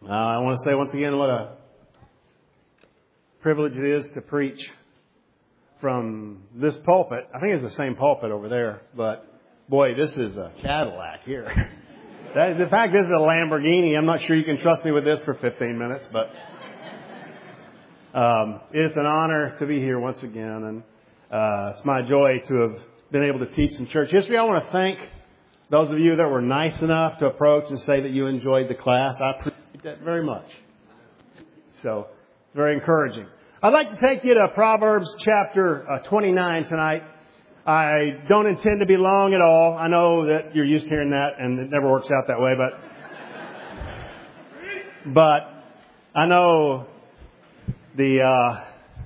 I want to say once again what a privilege it is to preach from this pulpit. I think it's the same pulpit over there, but boy, this is a Cadillac here. In fact, this is a Lamborghini. I'm not sure you can trust me with this for 15 minutes, but it's an honor to be here once again, and it's my joy to have been able to teach some church history. I want to thank those of you that were nice enough to approach and say that you enjoyed the class. I appreciate that very much. So it's very encouraging. I'd like to take you to Proverbs chapter 29 tonight. I don't intend to be long at all. I know that you're used to hearing that, and it never works out that way, but I know the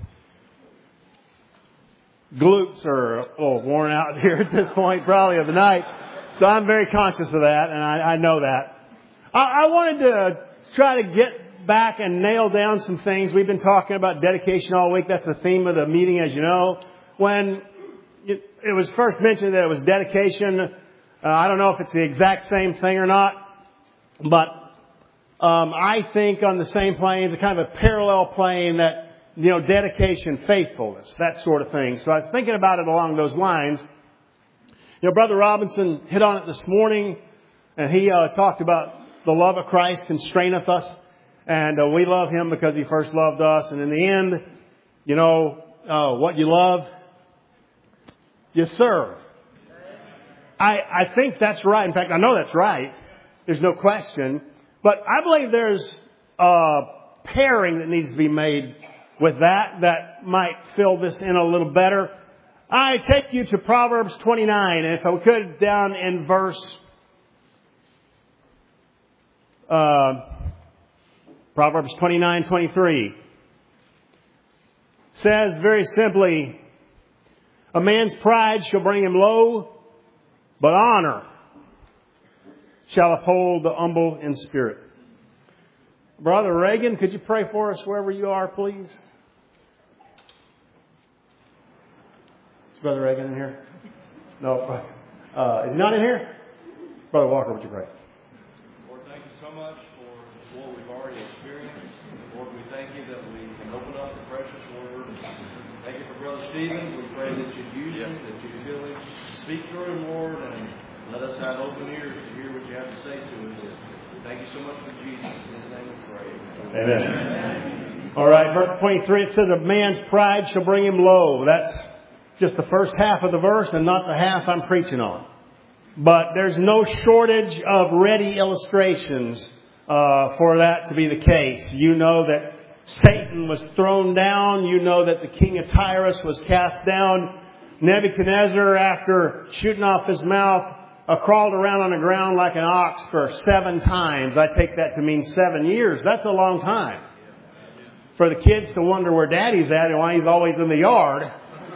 glutes are a little worn out here at this point, probably of the night. So I'm very conscious of that, and I know that. I wanted to try to get back and nail down some things. We've been talking about dedication all week. That's the theme of the meeting, as you know. When it was first mentioned that it was dedication, I don't know if it's the exact same thing or not, but I think on the same plane, it's a kind of a parallel plane that, dedication, faithfulness, that sort of thing. So I was thinking about it along those lines. Brother Robinson hit on it this morning, and he talked about the love of Christ constraineth us, and we love Him because He first loved us. And in the end, what you love, you serve. I think that's right. In fact, I know that's right. There's no question. But I believe there's a pairing that needs to be made with that might fill this in a little better. I take you to Proverbs 29, and if I could, down in verse Proverbs 29:23 says very simply, a man's pride shall bring him low, but honor shall uphold the humble in spirit. Brother Reagan, could you pray for us wherever you are, please? Is Brother Reagan in here? No. Is he not in here? Brother Walker, would you pray? Lord, thank you so much for what we've already experienced. Lord, we thank you that we can open up the precious word. Thank you for Brother Stephen. We pray that you'd use him, that you'd fill him, speak through him, Lord, and let us have open ears to hear what you have to say to us. Thank you so much for Jesus. In His name we pray. Amen. All right, verse 23, it says, a man's pride shall bring him low. That's just the first half of the verse and not the half I'm preaching on. But there's no shortage of ready illustrations for that to be the case. You know that Satan was thrown down. You know that the king of Tyrus was cast down. Nebuchadnezzar, after shooting off his mouth, crawled around on the ground like an ox for 7 times. I take that to mean 7 years. That's a long time. For the kids to wonder where Daddy's at and why he's always in the yard.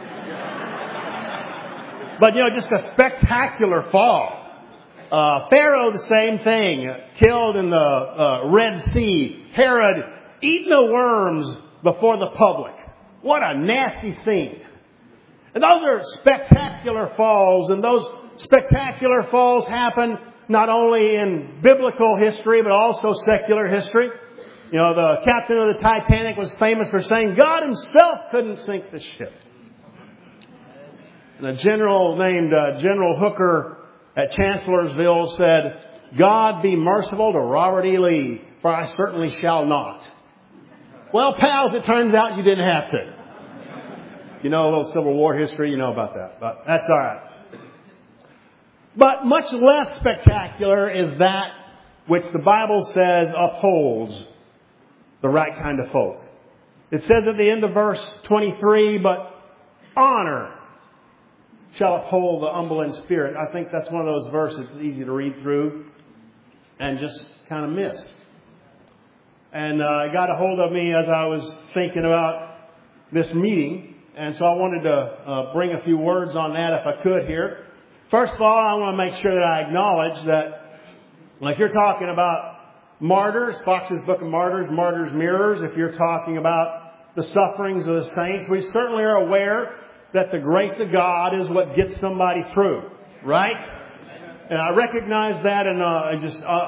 But, just a spectacular fall. Pharaoh, the same thing. Killed in the Red Sea. Herod eating the worms before the public. What a nasty scene. And those are spectacular falls. And those spectacular falls happen not only in biblical history, but also secular history. The captain of the Titanic was famous for saying God Himself couldn't sink the ship. And a general named General Hooker at Chancellorsville said, God be merciful to Robert E. Lee, for I certainly shall not. Well, pals, it turns out you didn't have to. A little Civil War history, you know about that. But that's all right. But much less spectacular is that which the Bible says upholds the right kind of folk. It says at the end of verse 23, but honor shall uphold the humble in spirit. I think that's one of those verses that's easy to read through and just kind of miss. And it got a hold of me as I was thinking about this meeting. And so I wanted to bring a few words on that if I could here. First of all, I want to make sure that I acknowledge that if you're talking about martyrs, Fox's Book of Martyrs, Martyrs' Mirrors, if you're talking about the sufferings of the saints, we certainly are aware that the grace of God is what gets somebody through, right? And I recognize that, and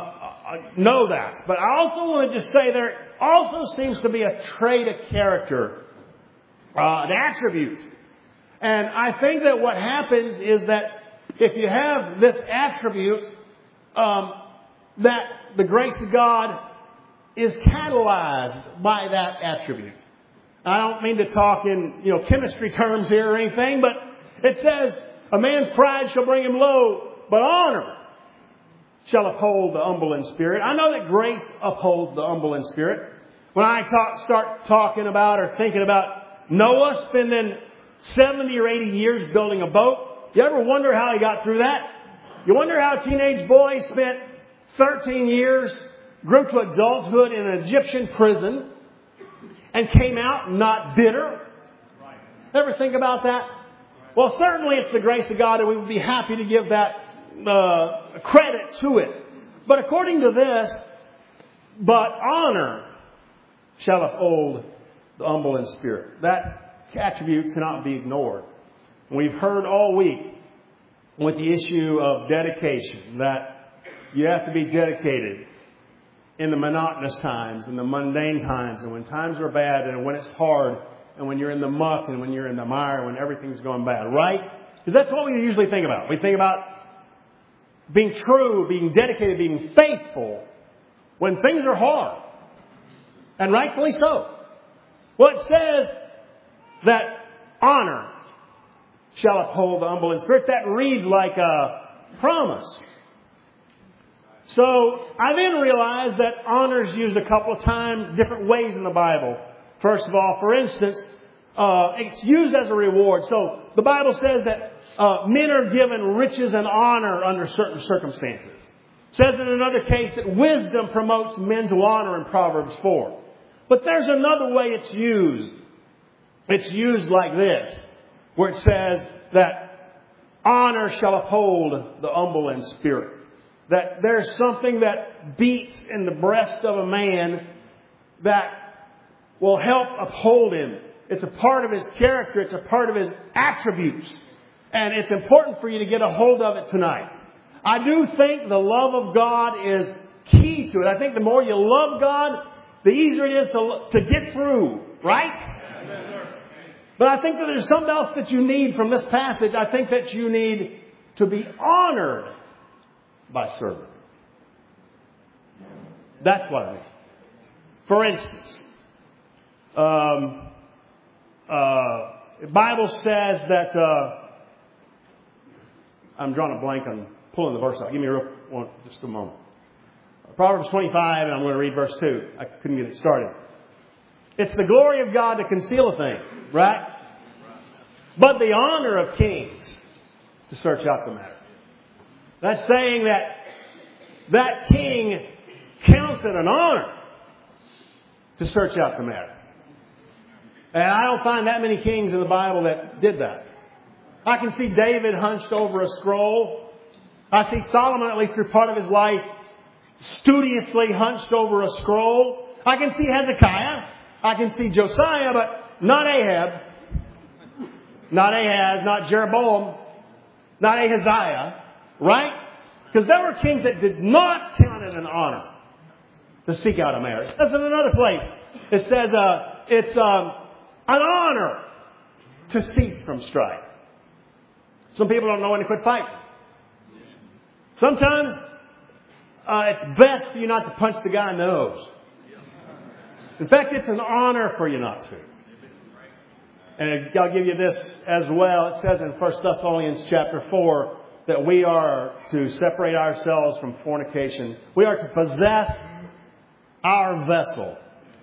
know that. But I also want to just say there also seems to be a trait of character, an attribute. And I think that what happens is that if you have this attribute, that the grace of God is catalyzed by that attribute. I don't mean to talk in, chemistry terms here or anything, but it says, a man's pride shall bring him low, but honor shall uphold the humble in spirit. I know that grace upholds the humble in spirit. When I start talking about or thinking about Noah spending 70 or 80 years building a boat, you ever wonder how he got through that? You wonder how a teenage boy spent 13 years, grew to adulthood in an Egyptian prison, and came out not bitter? Ever think about that? Well, certainly it's the grace of God, and we would be happy to give that credit to it. But according to this, but honor shall uphold the humble in spirit. That attribute cannot be ignored. We've heard all week with the issue of dedication, that you have to be dedicated in the monotonous times, in the mundane times, and when times are bad, and when it's hard, and when you're in the muck, and when you're in the mire, when everything's going bad, right? Because that's what we usually think about. We think about being true, being dedicated, being faithful when things are hard. And rightfully so. Well, it says that honor shall uphold the humble in spirit. That reads like a promise. So I then realized that honor is used a couple of times, different ways in the Bible. First of all, for instance, it's used as a reward. So the Bible says that men are given riches and honor under certain circumstances. It says in another case that wisdom promotes men to honor in Proverbs 4. But there's another way it's used. It's used like this, where it says that honor shall uphold the humble in spirit. That there's something that beats in the breast of a man that will help uphold him. It's a part of his character. It's a part of his attributes. And it's important for you to get a hold of it tonight. I do think the love of God is key to it. I think the more you love God, the easier it is to get through, right? But I think that there's something else that you need from this passage. I think that you need to be honored by servant. That's what I mean. For instance, the Bible says that I'm drawing a blank on pulling the verse out. Give me just a moment. Proverbs 25, and I'm going to read verse 2. I couldn't get it started. It's the glory of God to conceal a thing, right? But the honor of kings to search out the matter. That's saying that king counts it an honor to search out the matter. And I don't find that many kings in the Bible that did that. I can see David hunched over a scroll. I see Solomon, at least through part of his life, studiously hunched over a scroll. I can see Hezekiah. I can see Josiah, but not Ahab. Not Ahaz, not Jeroboam, not Ahaziah. Right? Because there were kings that did not count it an honor to seek out a marriage. It says in another place, it says it's an honor to cease from strife. Some people don't know when to quit fighting. Sometimes it's best for you not to punch the guy in the nose. In fact, it's an honor for you not to. And I'll give you this as well. It says in 1 Thessalonians chapter 4 that we are to separate ourselves from fornication. We are to possess our vessel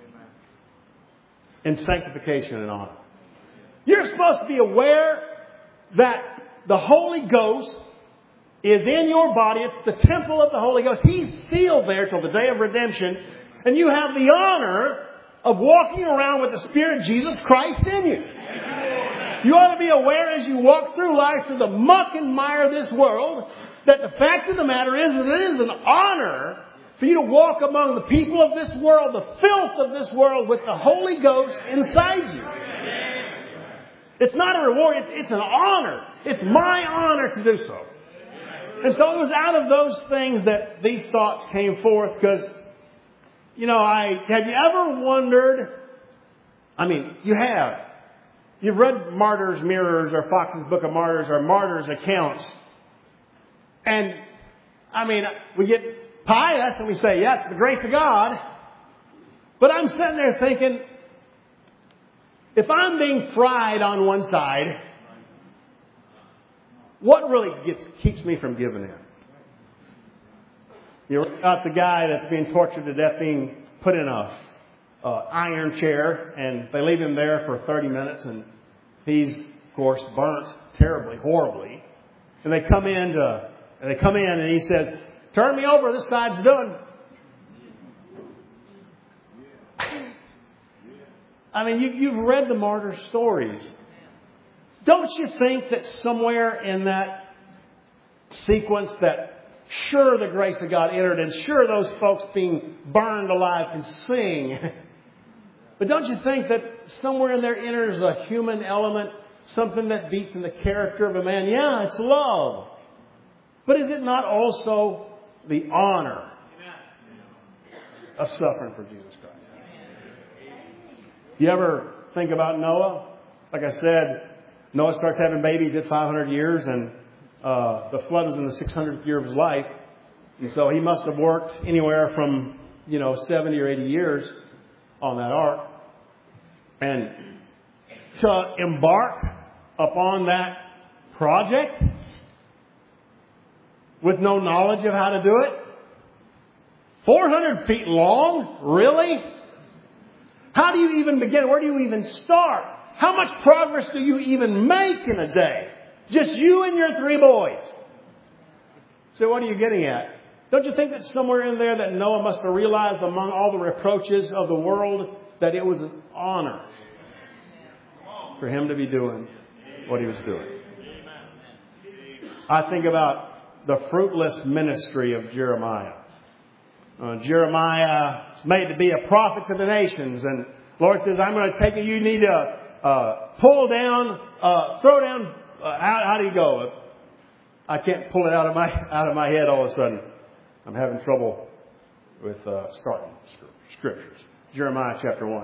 in sanctification and honor. You're supposed to be aware that the Holy Ghost is in your body. It's the temple of the Holy Ghost. He's sealed there till the day of redemption. And you have the honor of walking around with the Spirit of Jesus Christ in you. You ought to be aware as you walk through life through the muck and mire of this world that the fact of the matter is that it is an honor for you to walk among the people of this world, the filth of this world, with the Holy Ghost inside you. It's not a reward. It's an honor. It's my honor to do so. And so it was out of those things that these thoughts came forth because, have you ever wondered, you have. You've read Martyrs' Mirrors or Fox's Book of Martyrs or Martyrs' accounts. And, we get pious and we say, yeah, it's the grace of God. But I'm sitting there thinking, if I'm being fried on one side, what really keeps me from giving in? You read about the guy that's being tortured to death, being put in a iron chair, and they leave him there for 30 minutes, and he's, of course, burnt terribly, horribly. And they come in, and he says, "Turn me over. This side's done." You've read the martyr stories. Don't you think that somewhere in that sequence that sure the grace of God entered and sure those folks being burned alive can sing. But don't you think that somewhere in there enters a human element, something that beats in the character of a man? Yeah, it's love. But is it not also the honor of suffering for Jesus Christ? You ever think about Noah? Like I said, Noah starts having babies at 500 years, and the flood was in the 600th year of his life. And so he must have worked anywhere from, 70 or 80 years on that ark. And to embark upon that project with no knowledge of how to do it? 400 feet long? Really? How do you even begin? Where do you even start? How much progress do you even make in a day? Just you and your 3 boys. So what are you getting at? Don't you think that somewhere in there that Noah must have realized among all the reproaches of the world that it was an honor for him to be doing what he was doing? I think about the fruitless ministry of Jeremiah. Jeremiah is made to be a prophet to the nations, and the Lord says, "I'm going to take you. You need to pull down, throw down." How do you go? I can't pull it out of my head all of a sudden. I'm having trouble with starting scriptures. Jeremiah chapter 1.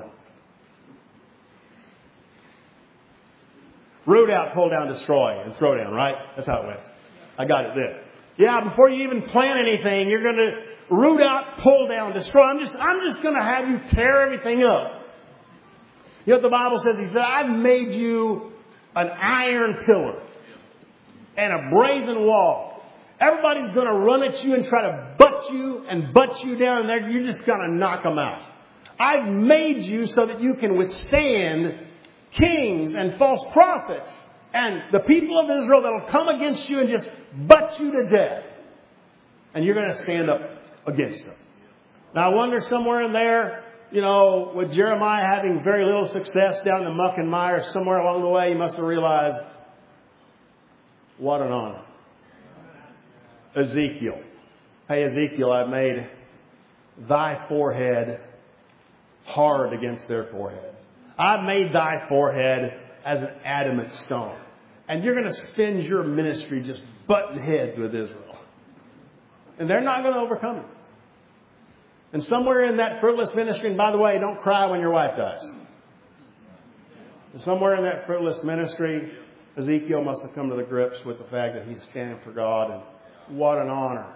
Root out, pull down, destroy, and throw down. Right? That's how it went. I got it then. Yeah, before you even plant anything, you're going to root out, pull down, destroy. I'm just going to have you tear everything up. You know what the Bible says? He said, "I've made you an iron pillar and a brazen wall." Everybody's going to run at you and try to butt you down, and there you're just going to knock them out. I've made you so that you can withstand kings and false prophets and the people of Israel that will come against you and just butt you to death. And you're going to stand up against them. Now, I wonder somewhere in there, with Jeremiah having very little success down in the muck and mire, somewhere along the way, he must have realized, what an honor. Ezekiel. "Hey, Ezekiel, I've made thy forehead hard against their foreheads. I've made thy forehead as an adamant stone. And you're going to spend your ministry just butting heads with Israel. And they're not going to overcome it." And somewhere in that fruitless ministry, and by the way, don't cry when your wife dies. Somewhere in that fruitless ministry, Ezekiel must have come to the grips with the fact that he's standing for God, and what an honor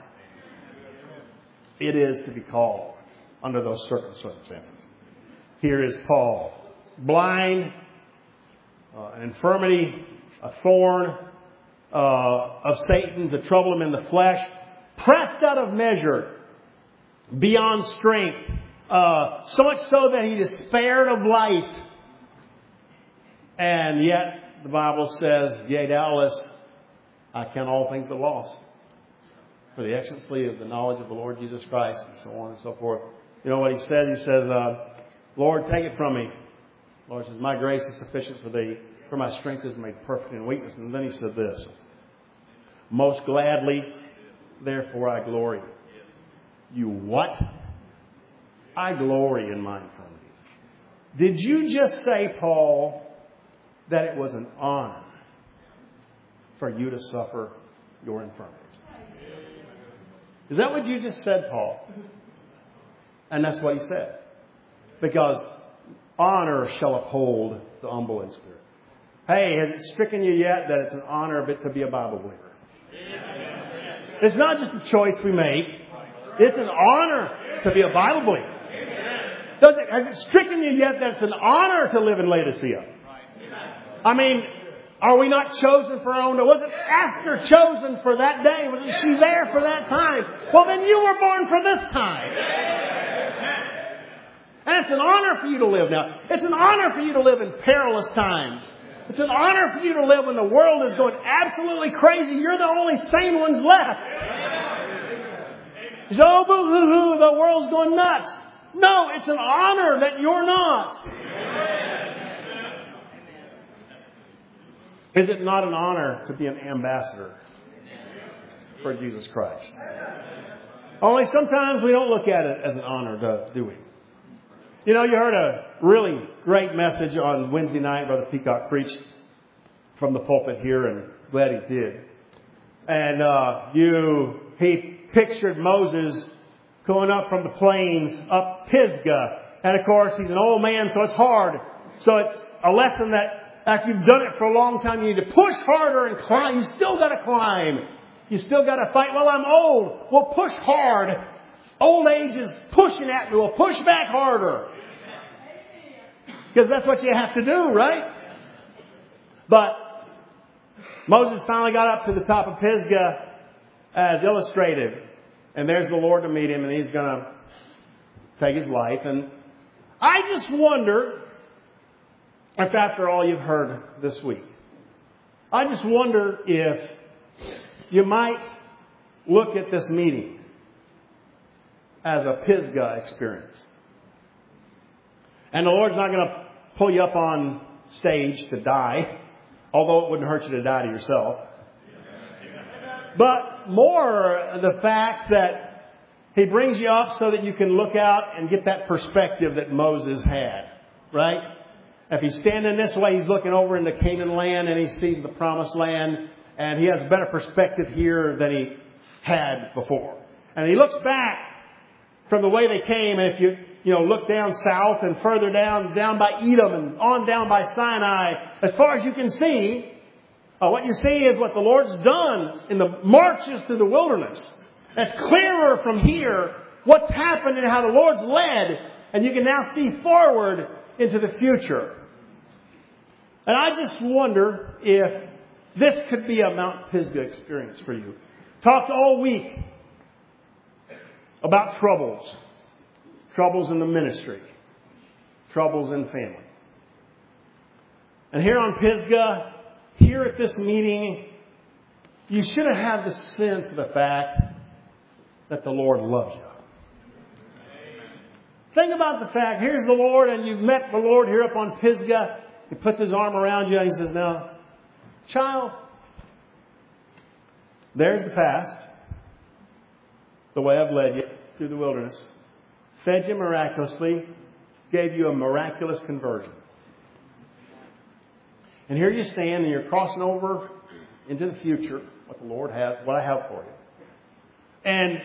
it is to be called under those circumstances. Here is Paul, blind, an infirmity, a thorn of Satan to trouble him in the flesh, pressed out of measure, beyond strength, so much so that he despaired of life. And yet, the Bible says, "Yea, doubtless, I count all things but loss for the excellency of the knowledge of the Lord Jesus Christ," and so on and so forth. You know what he says? He says, "Lord, take it from me." The Lord says, "My grace is sufficient for thee, for my strength is made perfect in weakness." And then he said this, "Most gladly, therefore I glory." You what? "I glory in my infirmities." Did you just say, Paul, that it was an honor for you to suffer your infirmities? Is that what you just said, Paul? And that's what he said. Because honor shall uphold the humble in spirit. Hey, has it stricken you yet that it's an honor to be a Bible believer? It's not just a choice we make. It's an honor to be a Bible believer. Has it stricken you yet that it's an honor to live in Laodicea? I mean, are we not chosen for our own? Wasn't Esther chosen for that day? Wasn't she there for that time? Well, then you were born for this time. And it's an honor for you to live now. It's an honor for you to live in perilous times. It's an honor for you to live when the world is going absolutely crazy. You're the only sane ones left. You say, oh, boo-hoo-hoo, the world's going nuts. No, it's an honor that you're not. Is it not an honor to be an ambassador for Jesus Christ? Only sometimes we don't look at it as an honor, do we? You know, you heard a really great message on Wednesday night. Brother Peacock preached from the pulpit here, and glad he did. And he pictured Moses going up from the plains up Pisgah. And of course, he's an old man, so it's hard. So it's a lesson that after you've done it for a long time, you need to push harder and climb. You still got to climb. You still got to fight. Well, I'm old. Well, push hard. Old age is pushing at me. Well, push back harder. Because that's what you have to do, right? But Moses finally got up to the top of Pisgah as illustrated. And there's the Lord to meet him, and he's going to take his life. And I just wonder if after all you've heard this week, I just wonder if you might look at this meeting as a Pisgah experience. And the Lord's not going to pull you up on stage to die, although it wouldn't hurt you to die to yourself. But more the fact that He brings you up so that you can look out and get that perspective that Moses had, right? If he's standing this way, he's looking over into Canaan land and he sees the promised land, and he has a better perspective here than he had before. And he looks back from the way they came, and if you look down south and further down by Edom and on down by Sinai, as far as you can see, what you see is what the Lord's done in the marches through the wilderness. It's clearer from here what's happened and how the Lord's led, and you can now see forward into the future. And I just wonder if this could be a Mount Pisgah experience for you. Talked all week about troubles. Troubles in the ministry. Troubles in family. And here on Pisgah, here at this meeting, you should have had the sense of the fact that the Lord loves you. Think about the fact, here's the Lord, and you've met the Lord here up on Pisgah. He puts his arm around you and he says, now, child, there's the past. The way I've led you through the wilderness. Fed you miraculously. Gave you a miraculous conversion. And here you stand and you're crossing over into the future, what the Lord has, what I have for you. And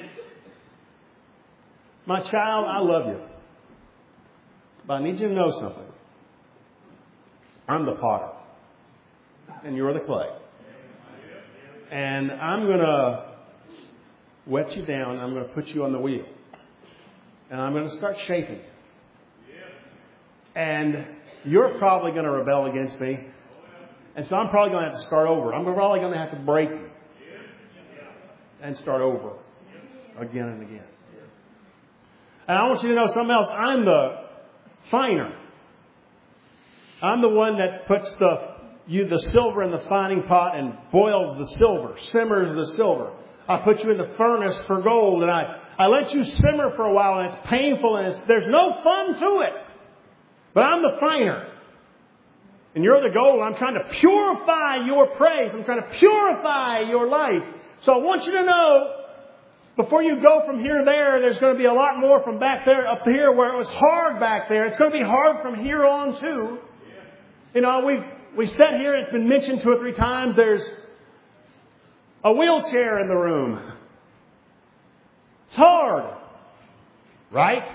my child, I love you. But I need you to know something. I'm the potter. And you're the clay. And I'm going to wet you down. I'm going to put you on the wheel. And I'm going to start shaping you. And you're probably going to rebel against me. And so I'm probably going to have to start over. I'm probably going to have to break you. And start over. Again and again. And I want you to know something else. I'm the finer. I'm the one that puts the silver in the fining pot and boils the silver, simmers the silver. I put you in the furnace for gold, and I let you simmer for a while, and it's painful, and there's no fun to it. But I'm the finer. And you're the gold. I'm trying to purify your praise. I'm trying to purify your life. So I want you to know, before you go from here to there, there's going to be a lot more from back there up here where it was hard back there. It's going to be hard from here on too. You know, we sat here, it's been mentioned 2 or 3 times, there's a wheelchair in the room. It's hard. Right?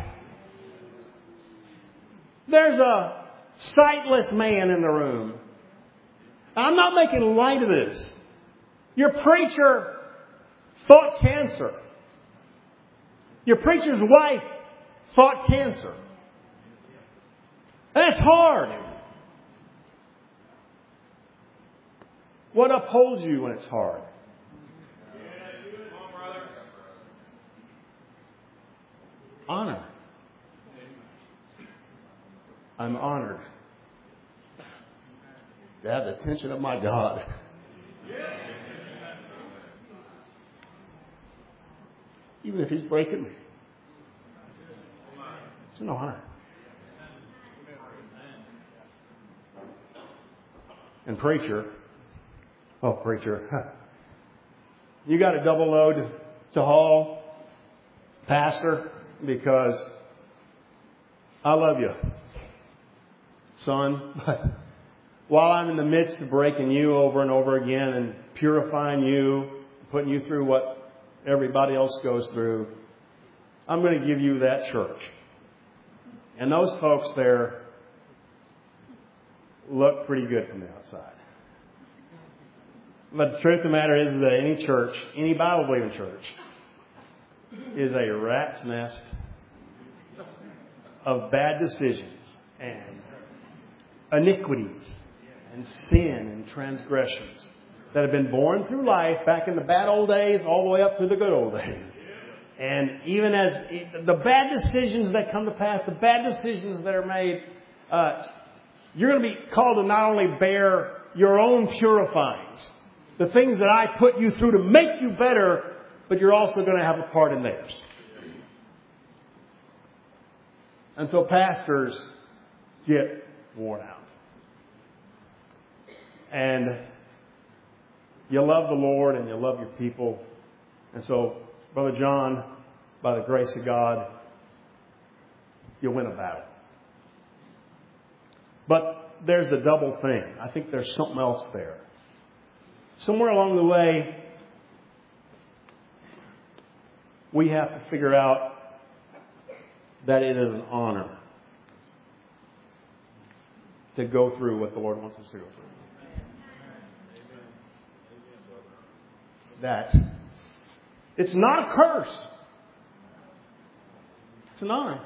There's a sightless man in the room. I'm not making light of this. Your preacher fought cancer. Your preacher's wife fought cancer. That's hard. What upholds you when it's hard? Honor. I'm honored to have the attention of my God. Even if He's breaking me. It's an honor. And preacher, you got a double load to haul, pastor, because I love you, son. But while I'm in the midst of breaking you over and over again and purifying you, putting you through what everybody else goes through, I'm going to give you that church. And those folks there look pretty good from the outside. But the truth of the matter is that any church, any Bible-believing church, is a rat's nest of bad decisions and iniquities and sin and transgressions that have been born through life back in the bad old days all the way up to the good old days. And even as the bad decisions that come to pass, the bad decisions that are made, you're going to be called to not only bear your own purifyings, the things that I put you through to make you better, but you're also going to have a part in theirs. And so pastors get worn out. And you love the Lord and you love your people. And so, Brother John, by the grace of God, you'll win a battle. But there's the double thing. I think there's something else there. Somewhere along the way, we have to figure out that it is an honor to go through what the Lord wants us to go through. That it's not a curse. It's an honor.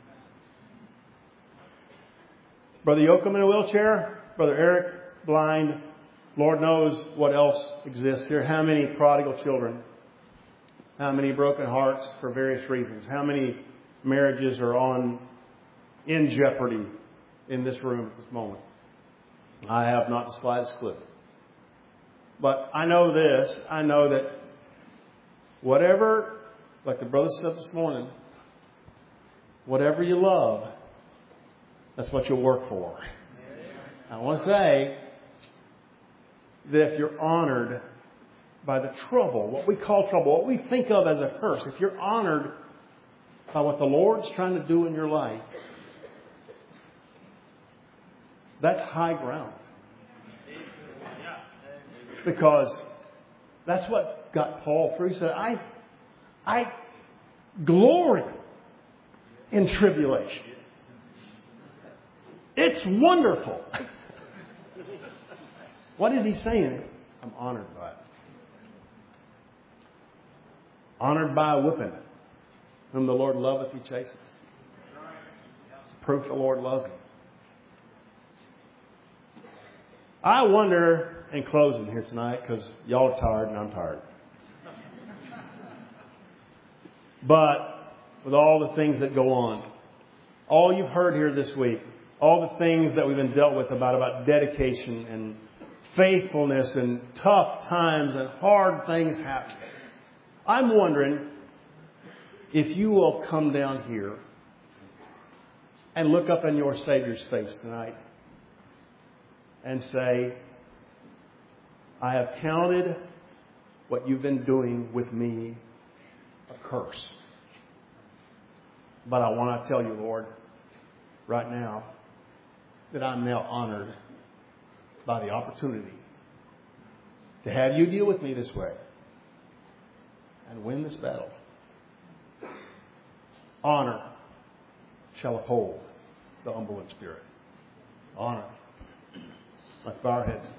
Brother Yoakum in a wheelchair, Brother Eric blind. Lord knows what else exists here. How many prodigal children? How many broken hearts for various reasons? How many marriages are in jeopardy in this room at this moment? I have not the slightest clue. But I know this. I know that whatever, like the brother said this morning, whatever you love, that's what you'll work for. I want to say that if you're honored by the trouble, what we call trouble, what we think of as a curse, if you're honored by what the Lord's trying to do in your life, that's high ground. Because that's what got Paul through. He said, I glory in tribulation. It's wonderful. What is he saying? I'm honored by it. Honored by a whipping. Whom the Lord loveth, He chastens. It's proof the Lord loves him. I wonder, in closing here tonight, because y'all are tired and I'm tired. But with all the things that go on, all you've heard here this week, all the things that we've been dealt with about dedication and faithfulness and tough times and hard things happen. I'm wondering if you will come down here and look up in your Savior's face tonight and say, I have counted what you've been doing with me a curse. But I want to tell you, Lord, right now, that I'm now honored by the opportunity to have you deal with me this way and win this battle honor shall uphold the humble in spirit. Honor. Let's bow our heads.